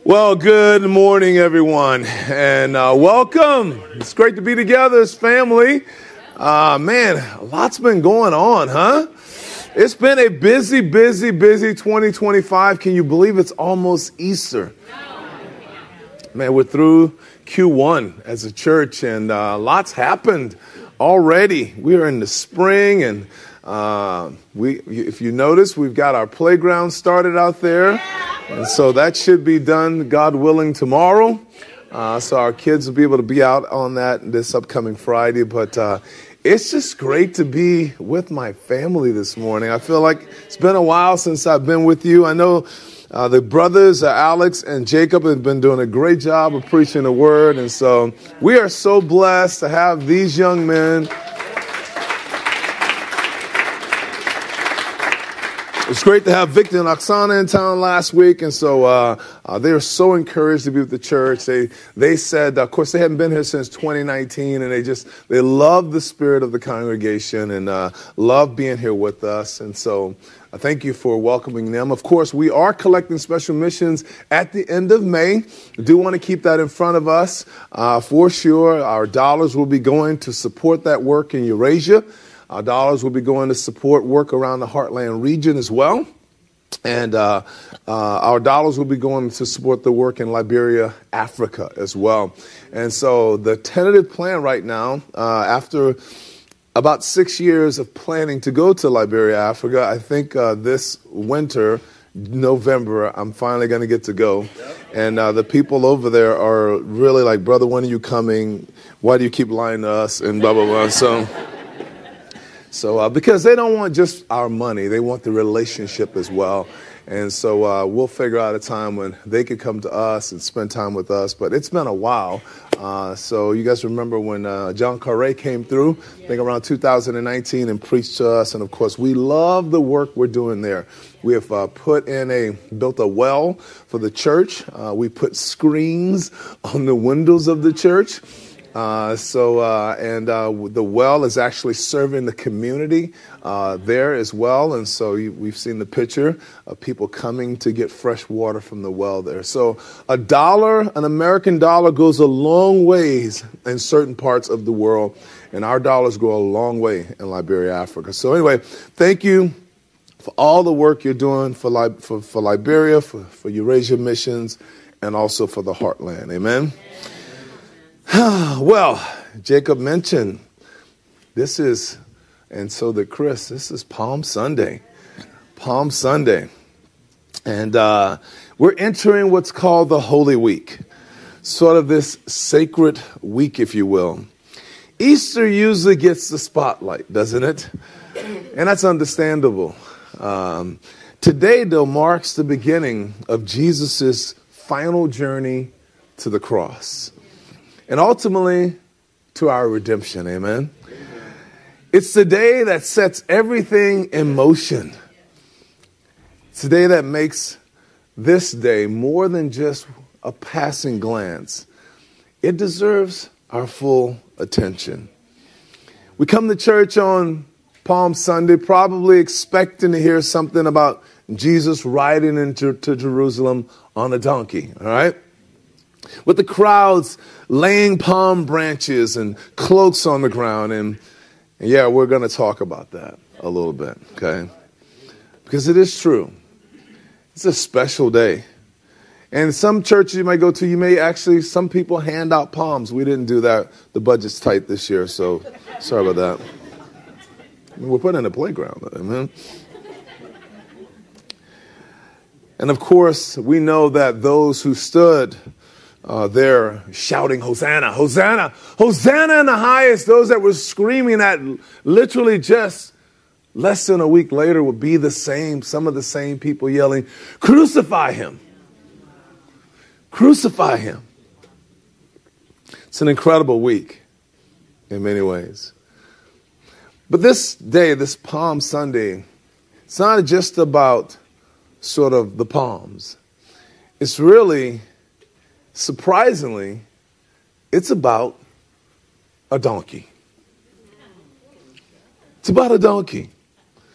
Well, good morning, everyone, and welcome. It's great to be together as family. Man, a lot's been going on, huh? It's been a busy 2025. Can you believe it's almost Easter? Man, we're through Q1 as a church, and lots happened already. We are in the spring, and if you notice, we've got our playground started out there. And so that should be done, God willing, tomorrow. So our kids will be able to be out on that this upcoming Friday. But it's just great to be with my family this morning. I feel like it's been a while since I've been with you. I know the brothers, Alex and Jacob, have been doing a great job of preaching the word. And so we are so blessed to have these young men. It's great to have Victor and Oksana in town last week, and so they are so encouraged to be with the church. They said, of course, they haven't been here since 2019, and they love the spirit of the congregation and love being here with us. And so I thank you for welcoming them. Of course, we are collecting special missions at the end of May. I do want to keep that in front of us for sure. Our dollars will be going to support that work in Eurasia. Our dollars will be going to support work around the Heartland region as well. And our dollars will be going to support the work in Liberia, Africa as well. And so the tentative plan right now, after about 6 years of planning to go to Liberia, Africa, I think this winter, November, I'm finally going to get to go. Yep. And the people over there are really like, brother, when are you coming? Why do you keep lying to us? And blah, blah, blah. So because they don't want just our money, they want the relationship as well. And so we'll figure out a time when they could come to us and spend time with us. But it's been a while. So you guys remember when John Carre came through, I think around 2019, and preached to us. And, of course, we love the work we're doing there. We have built a well for the church. We put screens on the windows of the church. The well is actually serving the community there as well. And so we've seen the picture of people coming to get fresh water from the well there. So an American dollar goes a long ways in certain parts of the world, and our dollars go a long way in Liberia, Africa. So anyway, thank you for all the work you're doing for Liberia, for Eurasia Missions, and also for the Heartland. Amen. Well, Jacob mentioned and so did Chris, this is Palm Sunday. Palm Sunday. And we're entering what's called the Holy Week, sort of this sacred week, if you will. Easter usually gets the spotlight, doesn't it? And that's understandable. Today, though, marks the beginning of Jesus' final journey to the cross. And ultimately, to our redemption, amen? It's the day that sets everything in motion. It's the day that makes this day more than just a passing glance. It deserves our full attention. We come to church on Palm Sunday probably expecting to hear something about Jesus riding into Jerusalem on a donkey, all right? With the crowds laying palm branches and cloaks on the ground. And yeah, we're going to talk about that a little bit, okay? Because it is true. It's a special day. And some churches you might go to, some people hand out palms. We didn't do that. The budget's tight this year, so sorry about that. We're putting in a playground, amen? And of course, we know that those who stood there shouting, Hosanna, Hosanna, Hosanna in the highest. Those that were screaming that literally just less than a week later would be some of the same people yelling, crucify him. Crucify him. It's an incredible week in many ways. But this day, this Palm Sunday, it's not just about sort of the palms. It's really, surprisingly, it's about a donkey. It's about a donkey.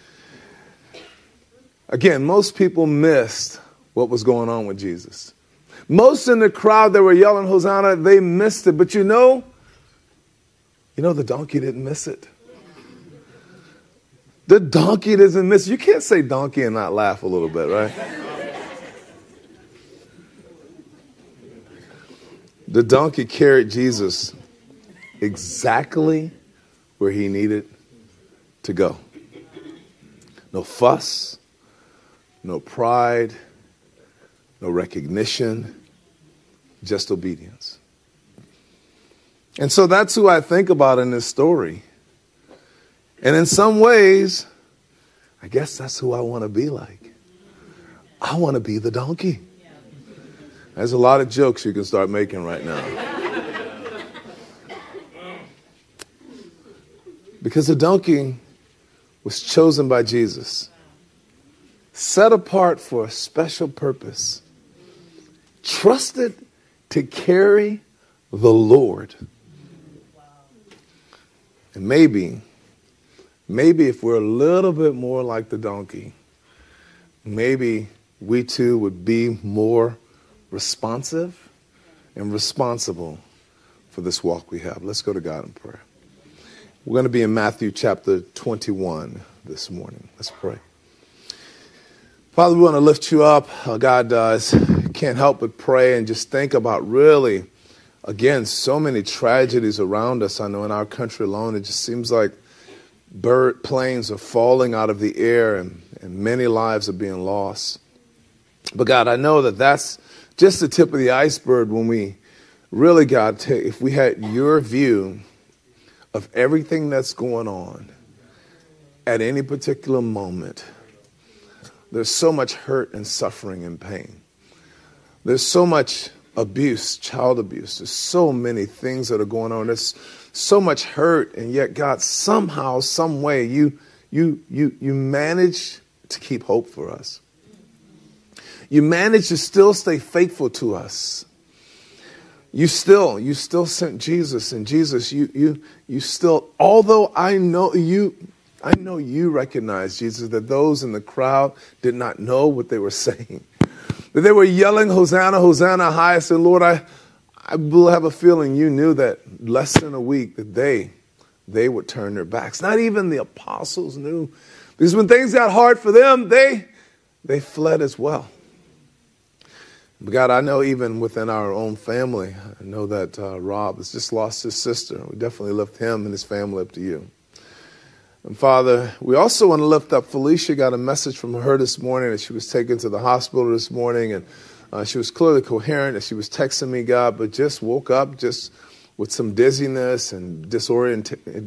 Again, most people missed what was going on with Jesus. Most in the crowd that were yelling Hosanna, they missed it. But you know the donkey didn't miss it. The donkey doesn't miss it. You can't say donkey and not laugh a little bit, right? The donkey carried Jesus exactly where he needed to go. No fuss, no pride, no recognition, just obedience. And so that's who I think about in this story. And in some ways, I guess that's who I want to be like. I want to be the donkey. There's a lot of jokes you can start making right now. Because the donkey was chosen by Jesus, set apart for a special purpose, trusted to carry the Lord. And maybe if we're a little bit more like the donkey, maybe we too would be more responsive and responsible for this walk we have. Let's go to God in prayer. We're going to be in Matthew chapter 21 this morning. Let's pray. Father, we want to lift you up. God, can't help but pray and just think about really, again, so many tragedies around us. I know in our country alone, it just seems like planes are falling out of the air and many lives are being lost. But God, I know that that's just the tip of the iceberg when we really, God, if we had your view of everything that's going on at any particular moment. There's so much hurt and suffering and pain. There's so much abuse, child abuse. There's so many things that are going on. There's so much hurt, and yet God, somehow, some way, you manage to keep hope for us. You manage to still stay faithful to us. You still sent Jesus, and Jesus, you still, although I know you recognize, Jesus, that those in the crowd did not know what they were saying. That they were yelling, Hosanna, Hosanna, highest. And Lord, I have a feeling you knew that less than a week that they would turn their backs. Not even the apostles knew. Because when things got hard for them, they fled as well. But God, I know even within our own family, I know that Rob has just lost his sister. We definitely lift him and his family up to you. And Father, we also want to lift up Felicia. Got a message from her this morning that she was taken to the hospital this morning, and she was clearly coherent, and she was texting me, God, but just woke up just with some dizziness and feeling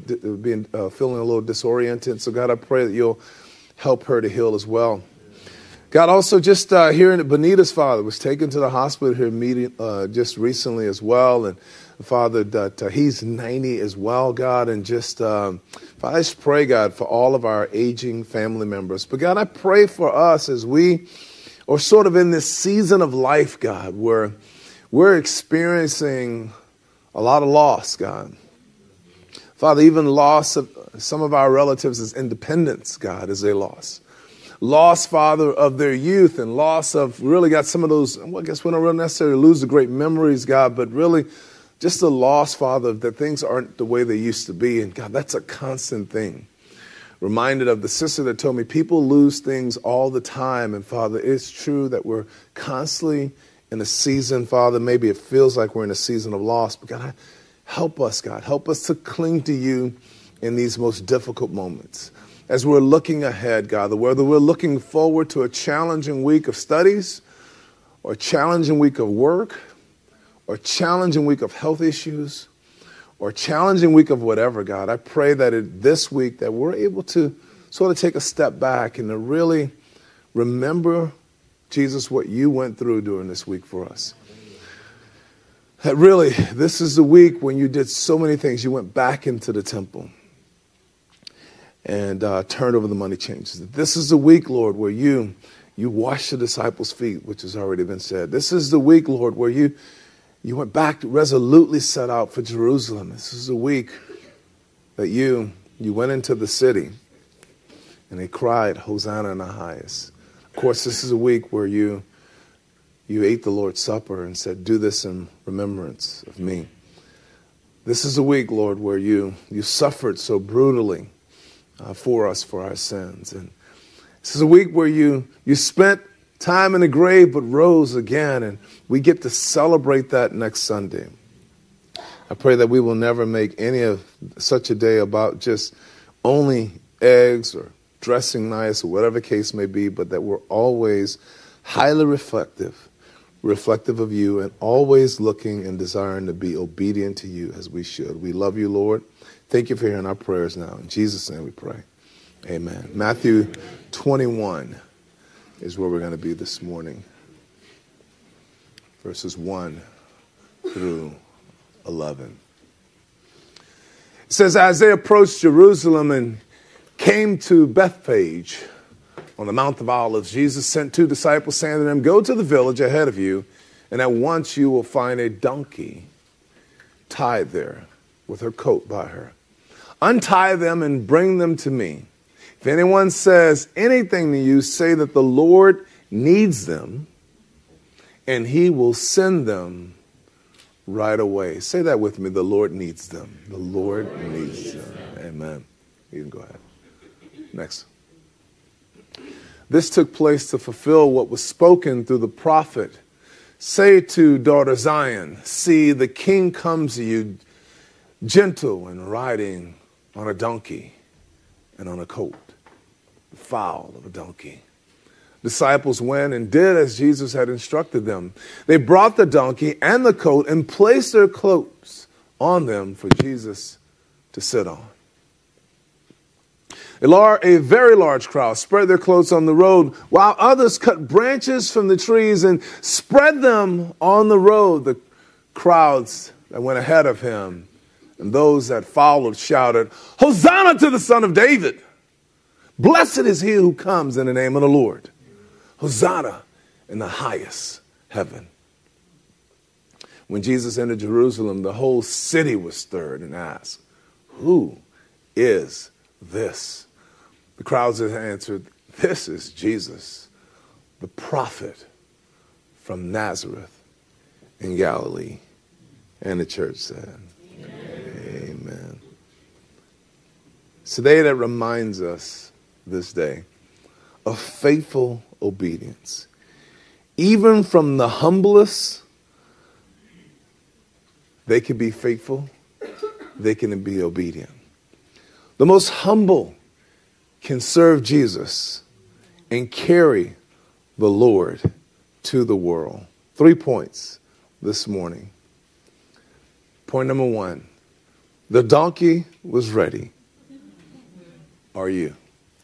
a little disoriented. So God, I pray that you'll help her to heal as well. God, also just hearing that Benita's father was taken to the hospital here just recently as well. And Father, that he's 90 as well, God. And just, Father, I just pray, God, for all of our aging family members. But God, I pray for us as we are sort of in this season of life, God, where we're experiencing a lot of loss, God. Father, even loss of some of our relatives as independence, God, is a loss. Loss, Father, of their youth, and loss of really got some of those, well, I guess we don't really necessarily lose the great memories, God, but really just the loss, Father, that things aren't the way they used to be. And God, that's a constant thing. Reminded of the sister that told me people lose things all the time. And Father, it's true that we're constantly in a season, Father, maybe it feels like we're in a season of loss, but God, help us, God. Help us to cling to you in these most difficult moments. As we're looking ahead, God, whether we're looking forward to a challenging week of studies or a challenging week of work or a challenging week of health issues or a challenging week of whatever, God, I pray that this week that we're able to sort of take a step back and to really remember, Jesus, what you went through during this week for us. That really, this is the week when you did so many things. You went back into the temple and turned over the money changers. This is the week, Lord, where you washed the disciples' feet, which has already been said. This is the week, Lord, where you went back to resolutely set out for Jerusalem. This is the week that you went into the city and they cried, Hosanna in the highest. Of course, this is a week where you you ate the Lord's Supper and said, do this in remembrance of me. This is a week, Lord, where you suffered so brutally for us, for our sins. And this is a week where you spent time in the grave but rose again, and we get to celebrate that next Sunday. I pray that we will never make any of such a day about just only eggs or dressing nice or whatever the case may be, but that we're always highly reflective of you, and always looking and desiring to be obedient to you as we should. We love you, Lord. Thank you for hearing our prayers now. In Jesus' name we pray. Amen. Matthew 21 is where we're going to be this morning. Verses 1 through 11. It says, as they approached Jerusalem and came to Bethphage on the Mount of Olives, Jesus sent 2 disciples, saying to them, go to the village ahead of you, and at once you will find a donkey tied there with her coat by her. Untie them and bring them to me. If anyone says anything to you, say that the Lord needs them, and he will send them right away. Say that with me. The Lord needs them. The Lord needs them. Amen. You can go ahead. Next. This took place to fulfill what was spoken through the prophet. Say to daughter Zion, see, the king comes to you, gentle and riding on a donkey and on a coat, the foal of a donkey. Disciples went and did as Jesus had instructed them. They brought the donkey and the coat and placed their cloaks on them for Jesus to sit on. A very large crowd spread their clothes on the road, while others cut branches from the trees and spread them on the road. The crowds that went ahead of him and those that followed shouted, Hosanna to the Son of David! Blessed is he who comes in the name of the Lord. Hosanna in the highest heaven. When Jesus entered Jerusalem, the whole city was stirred and asked, who is this? The crowds answered, this is Jesus, the prophet from Nazareth in Galilee. And the church said, Amen. It's today that reminds us this day of faithful obedience. Even from the humblest, they can be faithful. They can be obedient. The most humble can serve Jesus and carry the Lord to the world. 3 points this morning. Point number 1, the donkey was ready. Are you?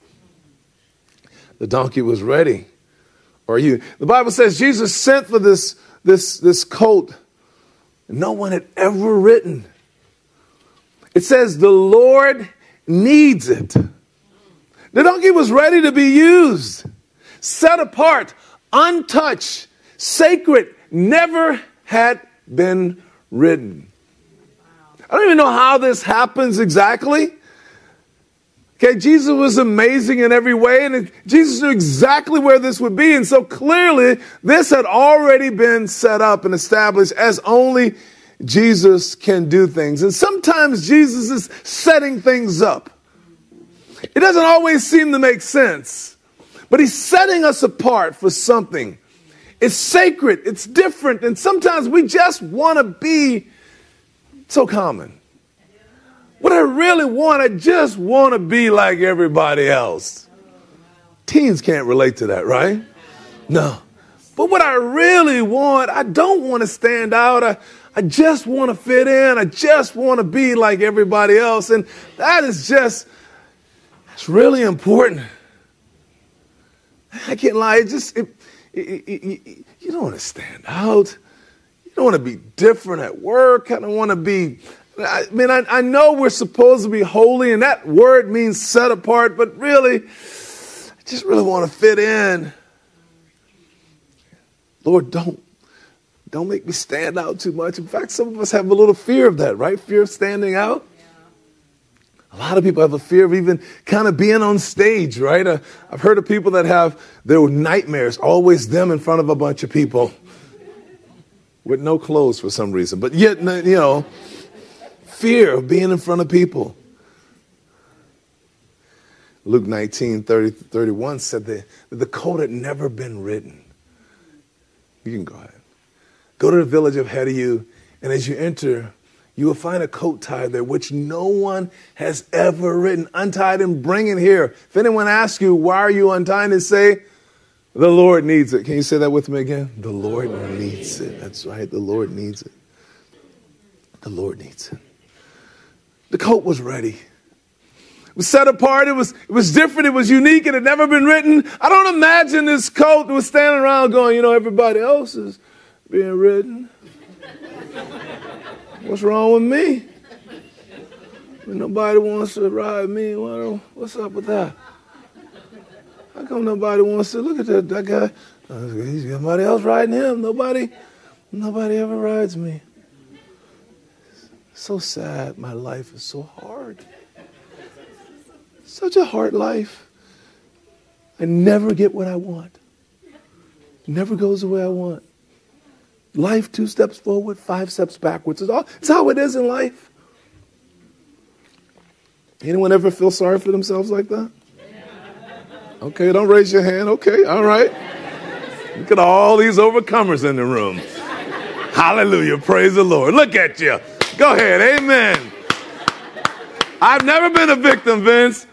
The donkey was ready. Are you? The Bible says Jesus sent for this colt no one had ever ridden. It says the Lord needs it. The donkey was ready to be used, set apart, untouched, sacred, never had been ridden. I don't even know how this happens exactly. Okay, Jesus was amazing in every way, and Jesus knew exactly where this would be. And so clearly, this had already been set up and established as only Jesus can do things. And sometimes Jesus is setting things up. It doesn't always seem to make sense, but he's setting us apart for something. It's sacred, it's different, and sometimes we just want to be so common. What I really want, I just want to be like everybody else. Teens can't relate to that, right? No. But what I really want, I don't want to stand out. I just want to fit in. I just want to be like everybody else. And that is just, it's really important. I can't lie. You don't want to stand out. You don't want to be different at work. I don't want to be, I know we're supposed to be holy, and that word means set apart, but really, I just really want to fit in. Lord, don't make me stand out too much. In fact, some of us have a little fear of that, right? Fear of standing out. A lot of people have a fear of even kind of being on stage, right? I've heard of people that have their nightmares, always them in front of a bunch of people. with no clothes for some reason. But yet, fear of being in front of people. Luke 19:30-31 said that the coat had never been written. You can go ahead. Go to the village ahead of you, and as you enter, you will find a coat tied there, which no one has ever written. Untie it and bring it here. If anyone asks you, why are you untying it, say, the Lord needs it. Can you say that with me again? The Lord needs it. That's right. The Lord needs it. The Lord needs it. The coat was ready. It was set apart. It was different. It was unique. It had never been written. I don't imagine this coat was standing around going, everybody else is being written. What's wrong with me? Nobody wants to ride me. What's up with that? How come nobody wants to look at that guy? He's got somebody else riding him. Nobody ever rides me. So sad. My life is so hard. Such a hard life. I never get what I want. It never goes the way I want. Life 2 steps forward, 5 steps backwards. It's how it is in life. Anyone ever feel sorry for themselves like that? Okay, don't raise your hand. Okay, all right. Look at all these overcomers in the room. Hallelujah, praise the Lord. Look at you. Go ahead, amen. I've never been a victim, Vince.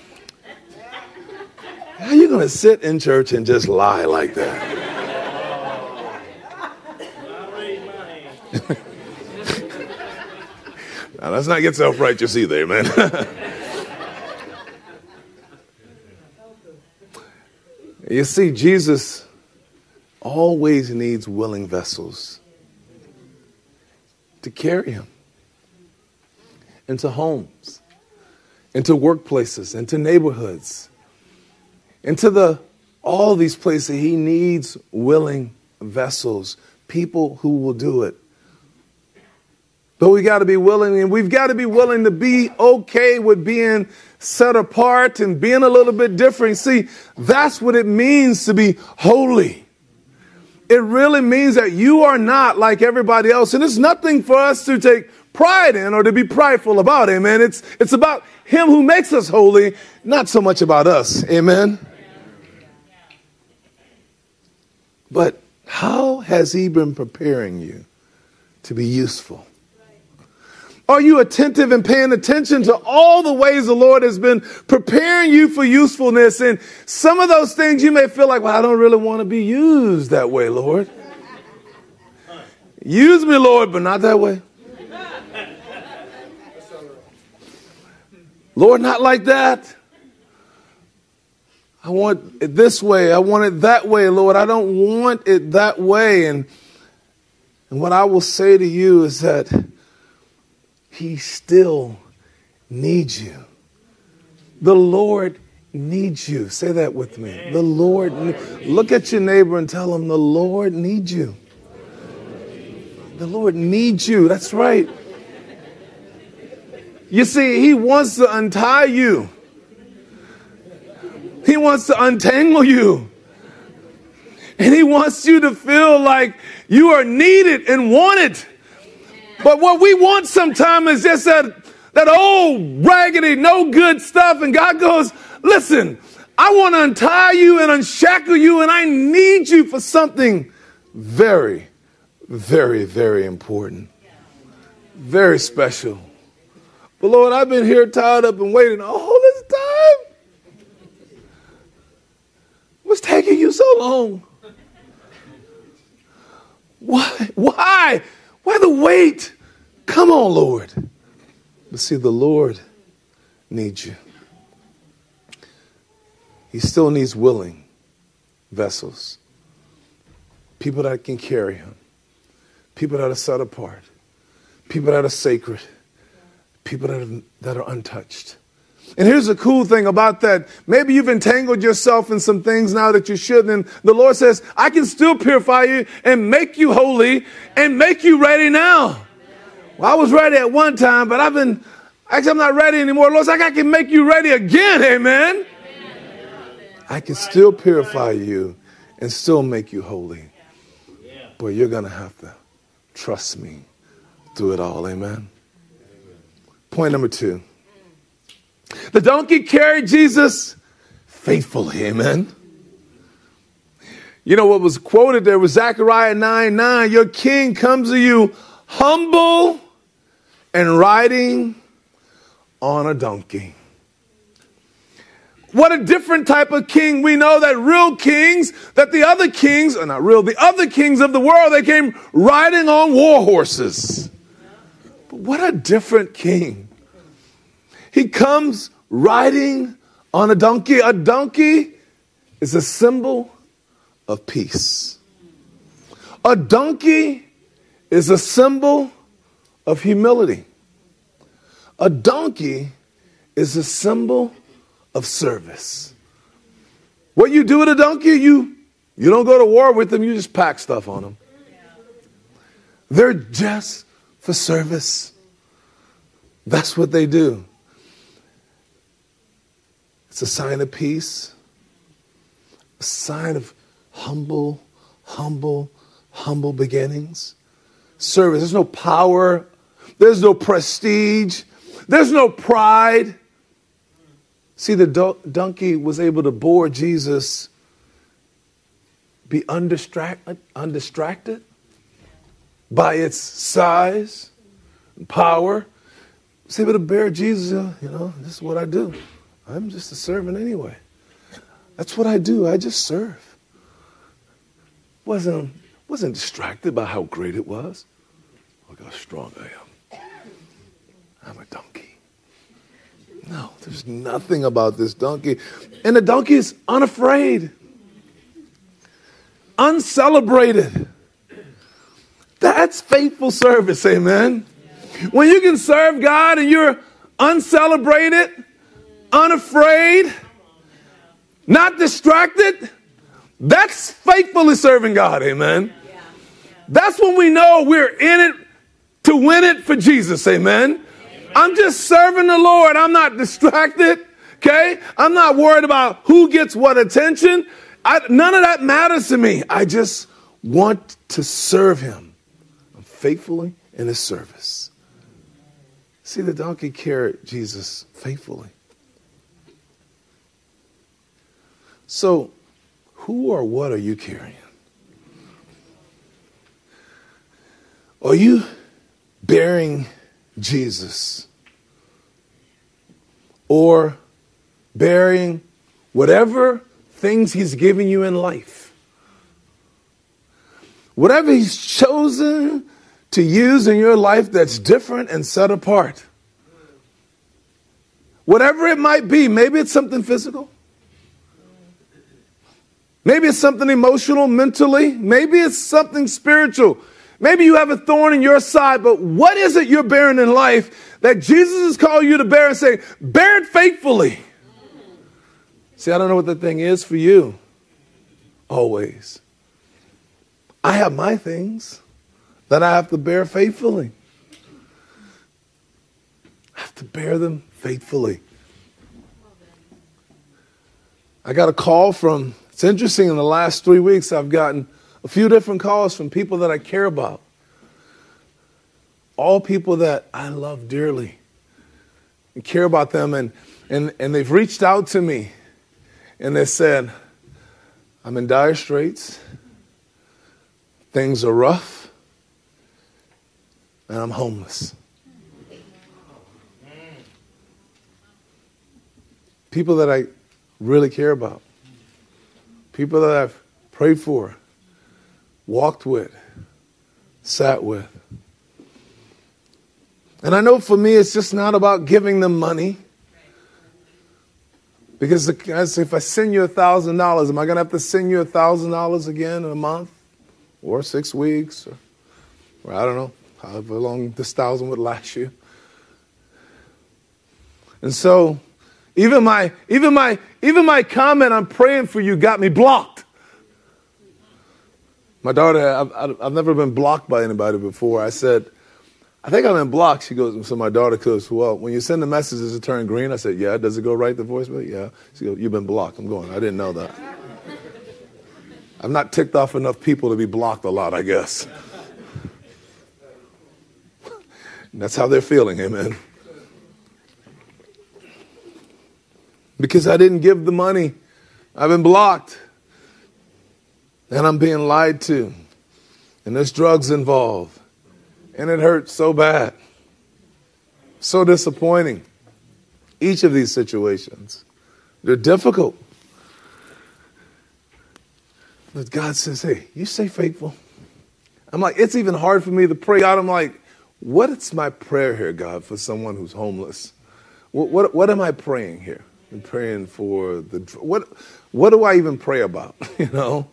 How are you going to sit in church and just lie like that? Now, let's not get self-righteous either, man. You see, Jesus always needs willing vessels to carry him into homes, into workplaces, into neighborhoods, into all these places. He needs willing vessels, people who will do it. But we got to be willing, and we've got to be willing to be okay with being set apart and being a little bit different. See, that's what it means to be holy. It really means that you are not like everybody else. And it's nothing for us to take pride in or to be prideful about. Amen. It's about him who makes us holy, not so much about us. Amen. But how has he been preparing you to be useful? Are you attentive and paying attention to all the ways the Lord has been preparing you for usefulness? And some of those things you may feel like, well, I don't really want to be used that way, Lord. Use me, Lord, but not that way. Lord, not like that. I want it this way. I want it that way, Lord. I don't want it that way. And what I will say to you is that he still needs you. The Lord needs you. Say that with me. The Lord. Look at your neighbor and tell him the Lord needs you. The Lord needs you. That's right. You see, he wants to untie you. He wants to untangle you. And he wants you to feel like you are needed and wanted. But what we want sometimes is just that old, raggedy, no good stuff. And God goes, listen, I want to untie you and unshackle you, and I need you for something very, very, very important. Very special. But Lord, I've been here tied up and waiting all this time. What's taking you so long? Why? Why the wait? Come on, Lord. But see, the Lord needs you. He still needs willing vessels. People that can carry him. People that are set apart. People that are sacred. People that are untouched. And here's the cool thing about that. Maybe you've entangled yourself in some things now that you shouldn't. And the Lord says, I can still purify you and make you holy and make you ready now. Well, I was ready at one time, but I'm not ready anymore. Lord's like, I can make you ready again. Amen. I can still purify you and still make you holy. But you're going to have to trust me through it all. Amen. Point number 2. The donkey carried Jesus faithfully. Amen. You know what was quoted there was Zechariah 9:9. Your king comes to you humble and riding on a donkey. What a different type of king. We know that real kings, that the other kings, or not real, the other kings of the world, they came riding on war horses. But what a different king. He comes riding on a donkey. A donkey is a symbol of peace. A donkey is a symbol of humility. A donkey is a symbol of service. What you do with a donkey, you don't go to war with them, you just pack stuff on them. They're just for service. That's what they do. It's a sign of peace, a sign of humble beginnings. Service. There's no power. There's no prestige. There's no pride. See, the donkey was able to bore Jesus, be undistracted by its size and power. It's able to bear Jesus. This is what I do. I'm just a servant anyway. That's what I do. I just serve. Wasn't distracted by how great it was. Look how strong I am. I'm a donkey. No, there's nothing about this donkey. And the donkey is unafraid, uncelebrated. That's faithful service, amen? When you can serve God and you're uncelebrated, unafraid, not distracted, that's faithfully serving God, amen? That's when we know we're in it to win it for Jesus, amen? I'm just serving the Lord. I'm not distracted, okay? I'm not worried about who gets what attention. None of that matters to me. I just want to serve him. I'm faithfully in his service. See, the donkey carried Jesus faithfully. So, who or what are you carrying? Are you bearing Jesus? Or bearing whatever things he's given you in life? Whatever he's chosen to use in your life that's different and set apart. Whatever it might be, maybe it's something physical. Maybe it's something emotional, mentally. Maybe it's something spiritual. Maybe you have a thorn in your side, but what is it you're bearing in life that Jesus is calling you to bear and say, bear it faithfully? See, I don't know what the thing is for you. Always. I have my things that I have to bear faithfully. I have to bear them faithfully. I got a call from, it's interesting, in the last 3 weeks, I've gotten a few different calls from people that I care about. All people that I love dearly and care about them. And they've reached out to me and they said, I'm in dire straits. Things are rough. And I'm homeless. People that I really care about. People that I've prayed for, walked with, sat with. And I know for me, it's just not about giving them money. Because if I send you $1,000, am I going to have to send you $1,000 again in a month? Or 6 weeks? Or I don't know, however long this 1,000 would last you. And so, even my comment, I'm praying for you, got me blocked. My daughter, I've never been blocked by anybody before. I said, I think I've been blocked. She goes, so my daughter goes, well, when you send the message, does it turn green? I said, yeah. Does it go right to voicemail? Yeah. She goes, you've been blocked. I'm going, I didn't know that. I've not ticked off enough people to be blocked a lot, I guess. And that's how they're feeling, amen. Because I didn't give the money. I've been blocked. And I'm being lied to. And there's drugs involved. And it hurts so bad. So disappointing. Each of these situations, they're difficult. But God says, hey, you stay faithful. I'm like, it's even hard for me to pray. God, I'm like, what is my prayer here, God, for someone who's homeless? What am I praying here? I'm praying for what do I even pray about? You know?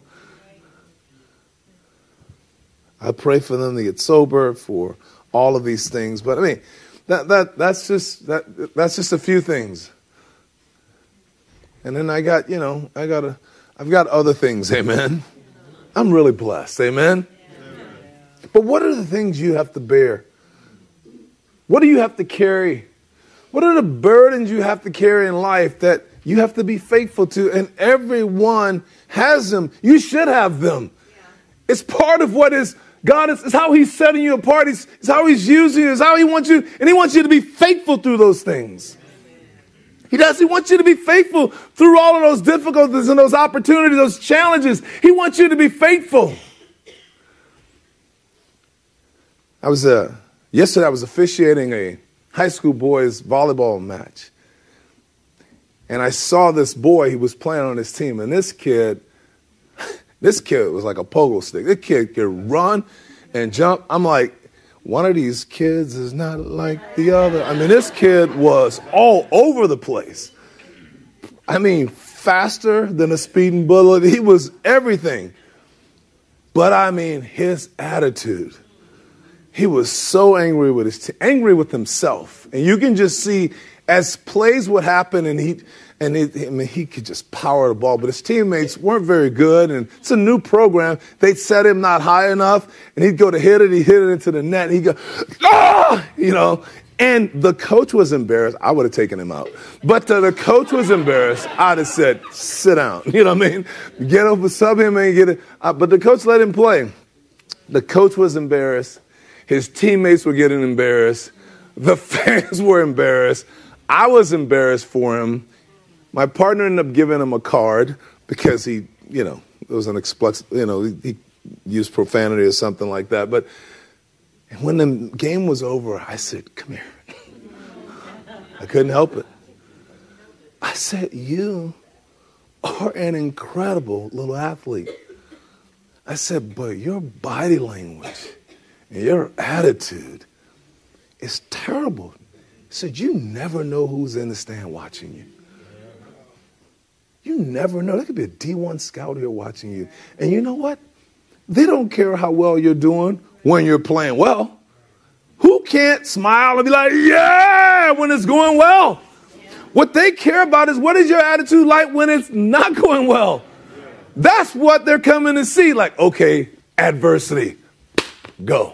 I pray for them to get sober, for all of these things. But I mean, that's just a few things. And then I've got other things, amen. I'm really blessed, amen. But what are the things you have to bear? What do you have to carry? What are the burdens you have to carry in life that you have to be faithful to? And everyone has them. You should have them. It's part of what is God is how he's setting you apart. It's how he's using you. It's how he wants you. And he wants you to be faithful through those things. He does. He wants you to be faithful through all of those difficulties and those opportunities, those challenges. He wants you to be faithful. Yesterday I was officiating a high school boys volleyball match. And I saw this boy, he was playing on his team. And this kid was like a pogo stick. This kid could run and jump. I'm like, one of these kids is not like the other. I mean, this kid was all over the place. I mean, faster than a speeding bullet. He was everything. But I mean, his attitude. He was so angry with angry with himself. And you can just see as plays would happen and he could just power the ball. But his teammates weren't very good. And it's a new program. They'd set him not high enough. And he'd go to hit it. He'd hit it into the net. He'd go, ah! You know. And the coach was embarrassed. I would have taken him out. But the coach was embarrassed. I'd have said, sit down. You know what I mean? Get over, sub him and get it. But the coach let him play. The coach was embarrassed. His teammates were getting embarrassed. The fans were embarrassed. I was embarrassed for him. My partner ended up giving him a card because he used profanity or something like that. But when the game was over, I said, come here. I couldn't help it. I said, you are an incredible little athlete. I said, but your body language and your attitude is terrible. I said, you never know who's in the stand watching you. You never know. There could be a D1 scout here watching you. And you know what? They don't care how well you're doing when you're playing well. Who can't smile and be like, yeah, when it's going well? What they care about is what is your attitude like when it's not going well? That's what they're coming to see. Like, okay, adversity, go.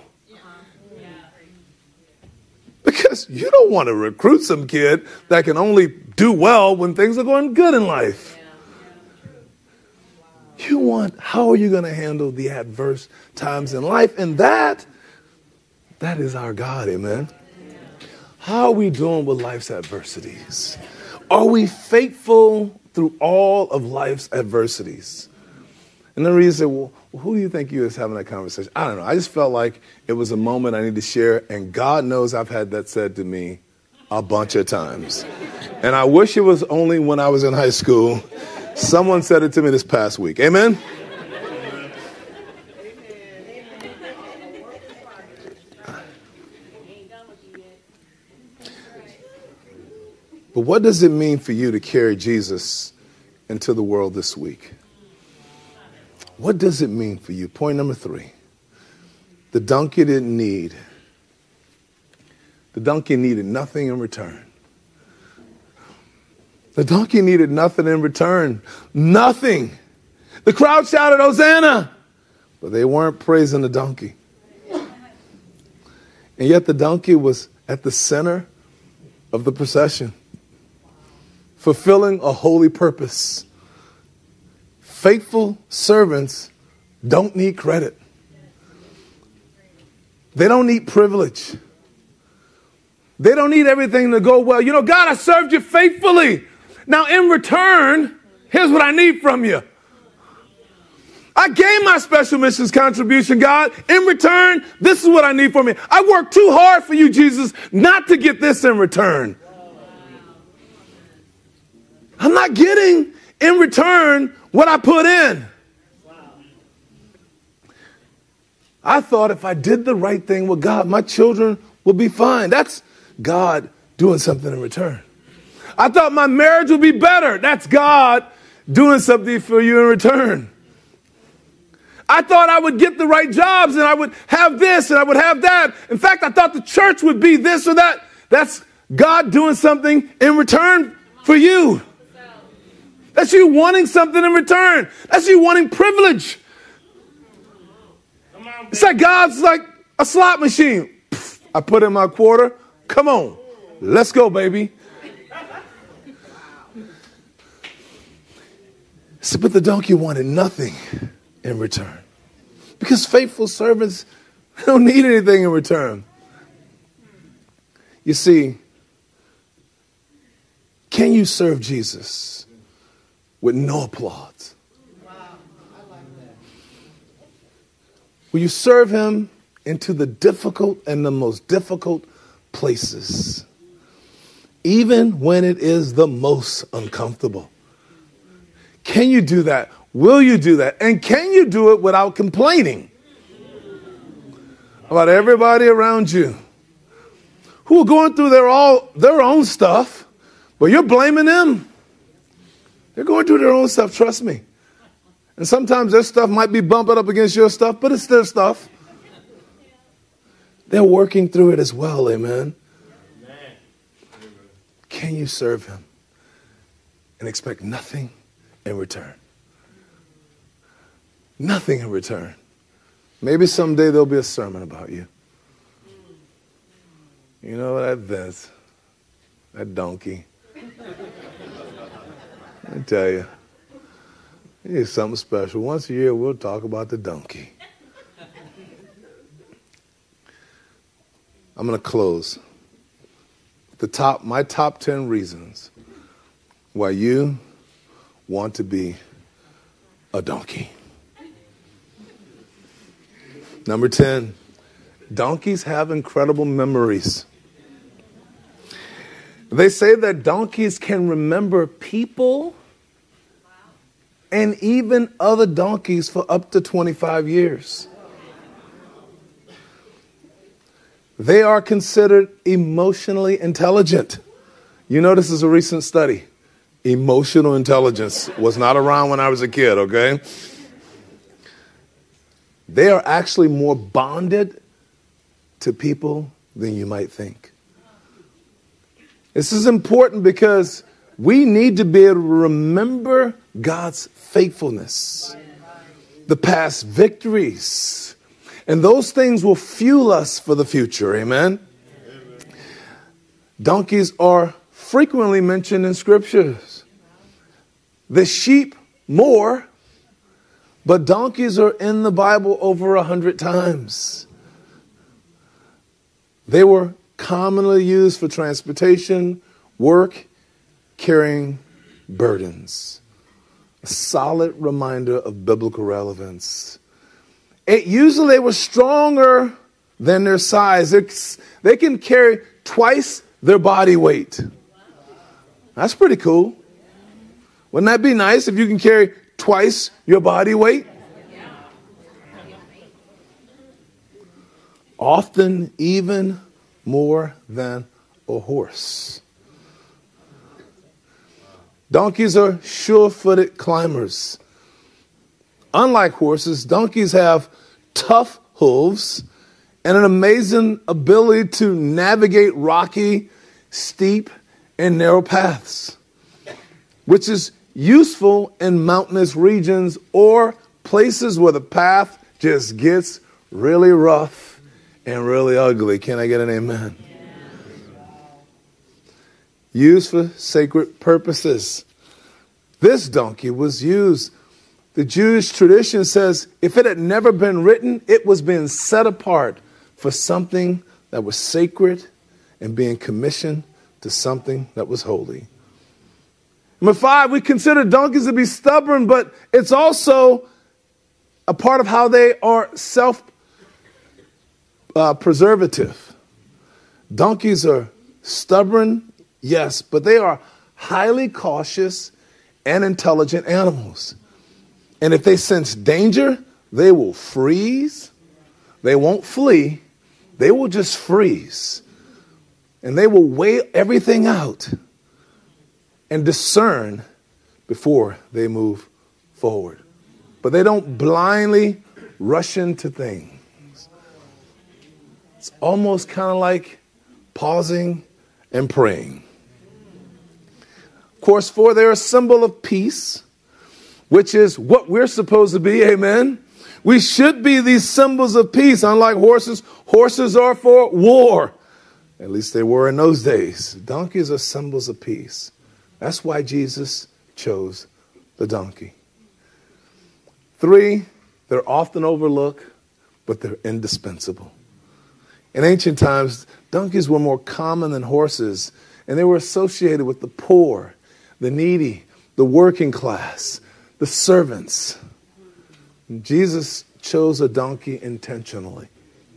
Because you don't want to recruit some kid that can only do well when things are going good in life. You want, how are you going to handle the adverse times in life? And that is our God, amen. How are we doing with life's adversities? Are we faithful through all of life's adversities? And then you say, well, who do you think you is having that conversation? I don't know. I just felt like it was a moment I need to share. And God knows I've had that said to me a bunch of times. And I wish it was only when I was in high school. Someone said it to me this past week. Amen? But what does it mean for you to carry Jesus into the world this week? What does it mean for you? Point number 3. The donkey didn't need. The donkey needed nothing in return. The donkey needed nothing in return. Nothing. The crowd shouted, Hosanna! But they weren't praising the donkey. And yet the donkey was at the center of the procession, fulfilling a holy purpose. Faithful servants don't need credit. They don't need privilege. They don't need everything to go well. You know, God, I served you faithfully. Now, in return, here's what I need from you. I gave my special missions contribution, God. In return, this is what I need from you. I worked too hard for you, Jesus, not to get this in return. I'm not getting in return what I put in. I thought if I did the right thing with God, my children would be fine. That's God doing something in return. I thought my marriage would be better. That's God doing something for you in return. I thought I would get the right jobs and I would have this and I would have that. In fact, I thought the church would be this or that. That's God doing something in return for you. That's you wanting something in return. That's you wanting privilege. It's like God's like a slot machine. I put in my quarter. Come on. Let's go, baby. So, but the donkey wanted nothing in return. Because faithful servants don't need anything in return. You see, can you serve Jesus with no applause? Will you serve him into the difficult and the most difficult places, even when it is the most uncomfortable? Can you do that? Will you do that? And can you do it without complaining about everybody around you who are going through their own stuff, but you're blaming them? They're going through their own stuff, trust me. And sometimes their stuff might be bumping up against your stuff, but it's their stuff. They're working through it as well, amen? Can you serve him and expect nothing in return? Nothing in return. Maybe someday there'll be a sermon about you. You know that Vince, that donkey. I tell you, it's something special. Once a year, we'll talk about the donkey. I'm going to close. My top 10 reasons why you want to be a donkey. Number 10, donkeys have incredible memories. They say that donkeys can remember people and even other donkeys for up to 25 years. They are considered emotionally intelligent. You know, this is a recent study. Emotional intelligence was not around when I was a kid, okay? They are actually more bonded to people than you might think. This is important because we need to be able to remember God's faithfulness, the past victories, and those things will fuel us for the future. Amen. Donkeys are frequently mentioned in scriptures. The sheep more, but donkeys are in the Bible over 100 times. They were commonly used for transportation, work, carrying burdens. A solid reminder of biblical relevance. Usually they were stronger than their size. They can carry twice their body weight. That's pretty cool. Wouldn't that be nice if you can carry twice your body weight? Often even more than a horse. Donkeys are sure-footed climbers. Unlike horses, donkeys have tough hooves and an amazing ability to navigate rocky, steep, and narrow paths, which is useful in mountainous regions or places where the path just gets really rough and really ugly. Can I get an amen? Used for sacred purposes. This donkey was used. The Jewish tradition says if it had never been written, it was being set apart for something that was sacred and being commissioned to something that was holy. Number 5, we consider donkeys to be stubborn, but it's also a part of how they are self-preservative. Donkeys are stubborn, yes, but they are highly cautious and intelligent animals. And if they sense danger, they will freeze. They won't flee. They will just freeze. And they will weigh everything out and discern before they move forward. But they don't blindly rush into things. It's almost kind of like pausing and praying. Of course, for they're a symbol of peace, which is what we're supposed to be, amen? We should be these symbols of peace, unlike horses. Horses are for war. At least they were in those days. Donkeys are symbols of peace. That's why Jesus chose the donkey. 3, they're often overlooked, but they're indispensable. In ancient times, donkeys were more common than horses, and they were associated with the poor, the needy, the working class, the servants. Jesus chose a donkey intentionally.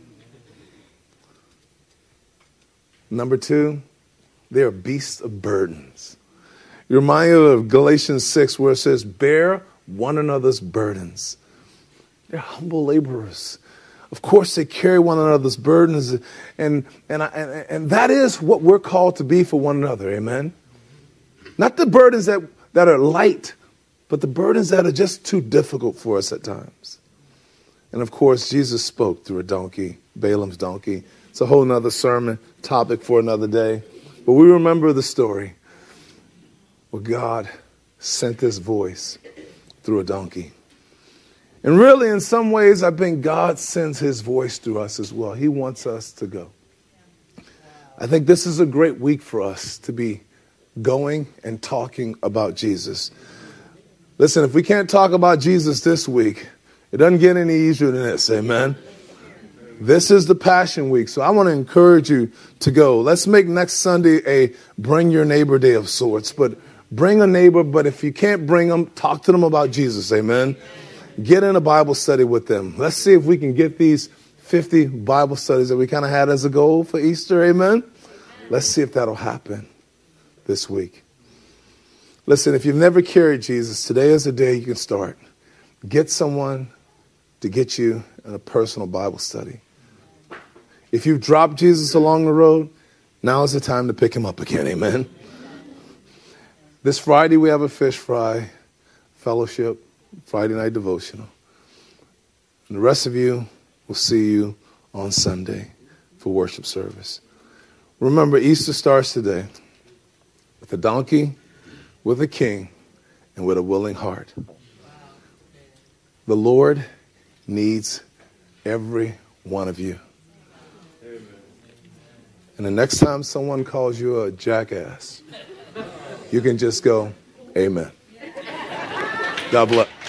Number 2, they are beasts of burdens. You remind you of Galatians 6 where it says, bear one another's burdens. They're humble laborers. Of course, they carry one another's burdens. And that is what we're called to be for one another. Amen. Not the burdens that are light, but the burdens that are just too difficult for us at times. And of course, Jesus spoke through a donkey, Balaam's donkey. It's a whole nother sermon topic for another day. But we remember the story where God sent his voice through a donkey. And really, in some ways, I think God sends his voice through us as well. He wants us to go. I think this is a great week for us to be going and talking about Jesus. Listen, if we can't talk about Jesus this week, it doesn't get any easier than this, amen? This is the Passion Week, so I want to encourage you to go. Let's make next Sunday a bring your neighbor day of sorts, but bring a neighbor, but if you can't bring them, talk to them about Jesus, amen? Get in a Bible study with them. Let's see if we can get these 50 Bible studies that we kind of had as a goal for Easter, amen? Let's see if that'll happen this week. Listen, if you've never carried Jesus, today is the day you can start. Get someone to get you in a personal Bible study. If you've dropped Jesus along the road, now is the time to pick him up again, amen? This Friday we have a fish fry fellowship, Friday night devotional. And the rest of you, we'll see you on Sunday for worship service. Remember, Easter starts today with a donkey, with a king, and with a willing heart. The Lord needs every one of you. Amen. And the next time someone calls you a jackass, you can just go, amen. God bless.